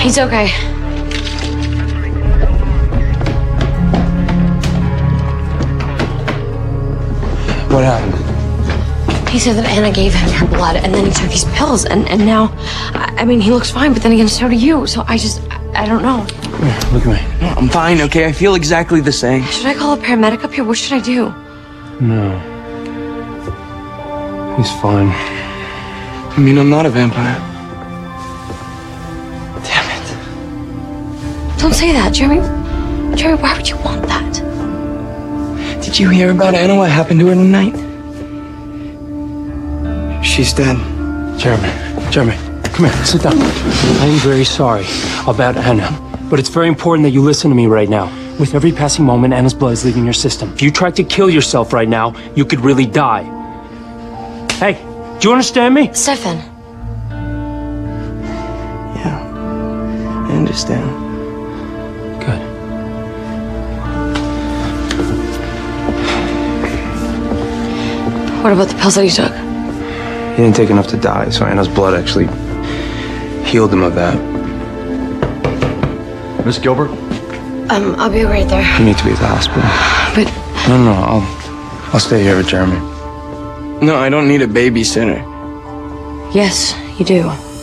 He's okay. What happened? He said that Anna gave him her blood, and then he took these pills, and now, I mean, he looks fine, but then again, so do you. So I don't know. Come here, look at me. No, I'm fine, okay? I feel exactly the same. Should I call a paramedic up here? What should I do? No. He's fine. I mean, I'm not a vampire. Damn it. Don't say that, Jeremy. Jeremy, why would you want that? Did you hear about Anna? What happened to her tonight? She's dead. Jeremy, come here, sit down. I'm very sorry about Anna, but it's very important that you listen to me right now. With every passing moment, Anna's blood is leaving your system. If you tried to kill yourself right now, you could really die. Hey, do you understand me? Stefan. Yeah, I understand. Good. What about the pills that he took? He didn't take enough to die, so Anna's blood actually healed him of that. Miss Gilbert? I'll be right there. You need to be at the hospital. But No, I'll stay here with Jeremy. No, I don't need a babysitter. yes, you do.